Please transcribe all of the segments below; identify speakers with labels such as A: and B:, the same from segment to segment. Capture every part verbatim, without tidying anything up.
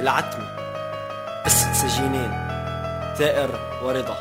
A: العتمة، قصة سجينين، ثائر ورضا،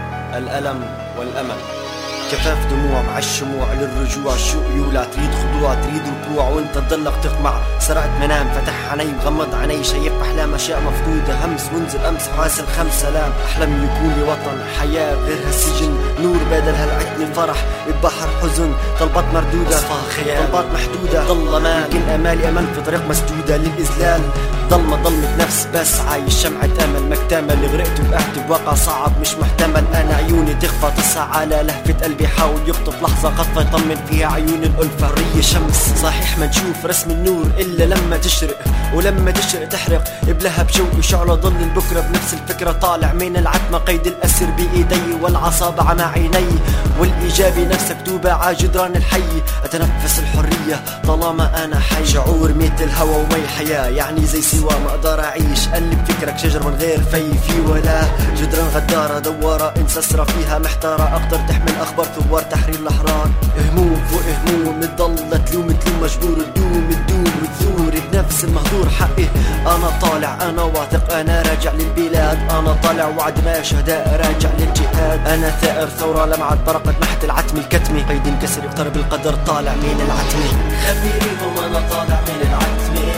A: الألم والأمل، كفاف دموع مع الشموع للرجوع، شوق يولع تريد خضوع تريد ركوع، وانت تضلك تقمع. سرقت منام فتح عيني مغمض عيني، شايف أحلام أشياء مفقودة، همس وانزل أمس حاسل خمس سلام. أحلم يكون لي وطن، حياة غير هالسجن، نور بدل هالعتمة، فرح ببحر حزن، طلبات مردودة طلبات محدودة، ضل ما يمكن أمالي أمل في طريق مسدودة للإذلال. ضلمة ضلمة نفس بس عايش شمعة أمل مكتمل، غرقت وقعت بواقع صعب مش محتمل. أنا عيوني تخفى تصحى على لهفة قلبي، حاول يخطف لحظة خطفة يطمن فيها عيون الألفة. حرية شمس صحيح ما نشوف رسم النور إلا لما تشرق، ولما تشرق تحرق بلهب شوقي شعلة ضل البكرة بنفس الفكرة. طالع من العتمة قيد الأسر بإيدي، والعصابة مع عيني، والإيجابي نفس مكتوبة ع جدران الحي. أتنفس الحرية طالما أنا حي، شعور مثل الهوى ومي الحياة، يعني زي سوا ما أقدر أعيش. قلب فكرك شجر من غير في في ولا جدران غدارة دوارة انسسرة فيها محتارة، أقدر تحمل أخبار ثوار تحرير الأحرار. هموم فوق هموم تضل تلوم تلوم مجبور تدوم تدوم وتثور بنفس المهدور. حقي أنا طالع أنا واثق أنا راجع للبلاد، أنا طالع وعد ما شهداء راجع للجهاد. أنا ثائر ثورة لمعت برقت نحت العتم الكتمي، قيد انكسر يقترب القدر طالع من العتمة.
B: خبريهم أنا طالع من العتمة،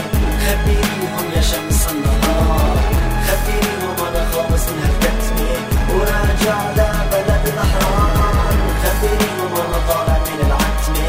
B: خبريهم يا شمس النهار، خبريهم أنا خالص من هالكتمة وراجع لبلد الأحرار. خبريهم أنا طالع من العتمة،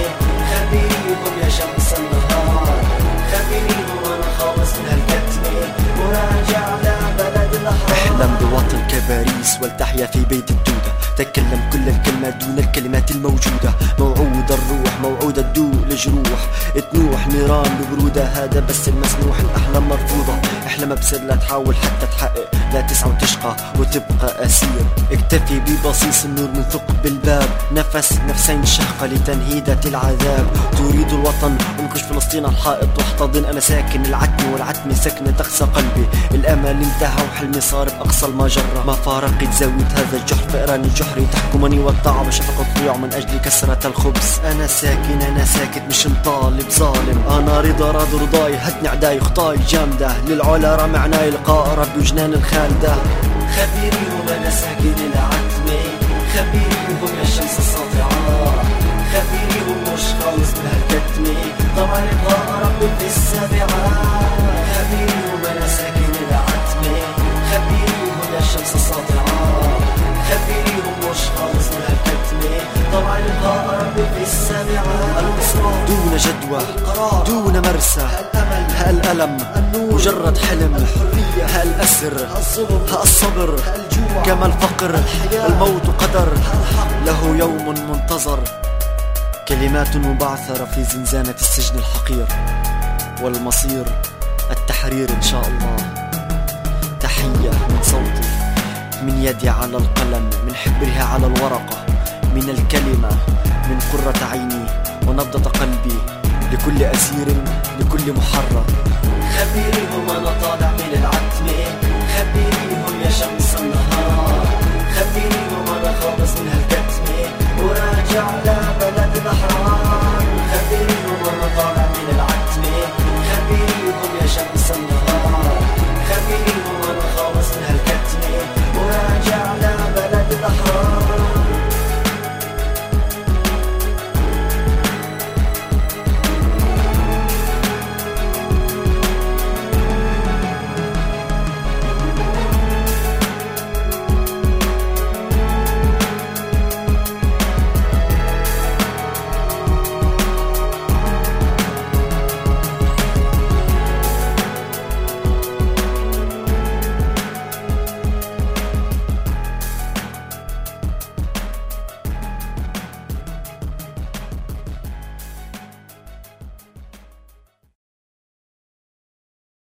B: خبريهم يا شمس النهار، خبريهم أنا خالص من هالكتمة وراجع لبلد الأحرار.
A: احلم بوطن كباريس والتحيا في بيت الدودة، تكلم كل الكلمات دون الكلمات الموجودة. موعود الروح موعودة تدوق الجروح، تنوح نيران ببرودة، هذا بس المسموح. الأحلام مرفوضة، احلم بسر لا تحاول حتى تحقق، لا تسعى وتشقى وتبقى أسير. اكتفي ببصيص النور من ثقب الباب، نفس نفسين شهقة لتنهيدة العذاب. تريد الوطن انكش فلسطين على الحائط واحتضن، أنا ساكن العتمة والعتمة سكنة تقسى قلبي. الأمل انتهى وحلمي صار بأقصى المجرة، ما فارقت زاوية هذا الجحر فئران جحري تحكمني والطاعة بشفقة ضيوع من أجل كسرة الخبز. أنا ساكن أنا ساكت مش مطالب ظالم، أنا رضا راضي رضاي هدني عداي خطاي جامدة، للعلا رمعناي لقاء ربي وجنان الخالدة.
B: خبريهم أنا ساكن العتمة، خبريهم يا شمس الساطعة، خبريهم مش خالص من هالكتمة طبعا لقاء ربي في السابعة. خبريهم أنا ساكن العتمة، خبريهم يا شمس الساطعة، خبريهم مش خالص من هالكتمة طبعا لقاء ربي في السابعة. الإصرار
A: دون جدوى دون مرسى، هالألم مجرد حلم،
B: الحرية
A: هالأسر
B: الظلم
A: هالصبر
B: الجوع
A: كما الفقر، الموت قدر له يوم منتظر. كلمات مبعثرة في زنزانة السجن الحقير، والمصير التحرير إن شاء الله. تحية من صوتي، من يدي على القلم، من حبرها على الورقة، من الكلمة، من قرة عيني ونبضة قلبي، لكل أسير لكل محرر.